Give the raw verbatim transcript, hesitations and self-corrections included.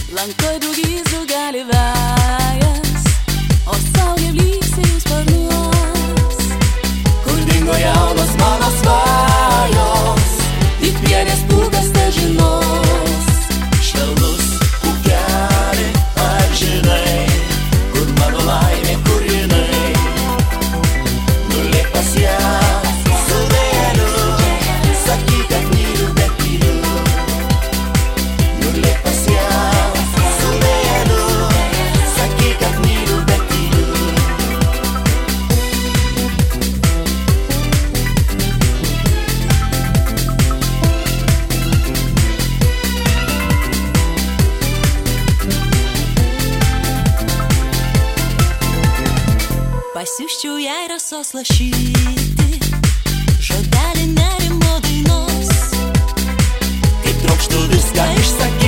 lankoj daugys gali vejas, o saulė blyksi jų sparnuos. Kur dingo jaunos mano svajos, tik vienės pūkas te žinos. Švelnus pūkelį, ar žinai, kur mano laimė, kur jinai? Nulėk pas ją su vėliu, sakyk, kad myliu, bet myliu. Nulėk pas ją su vėliu, sakyk, kad myliu, bet myliu. Pasiųsčiau jai rasos lašyti, žodelį nerimo dainos, kaip trokštu viską išsakyti.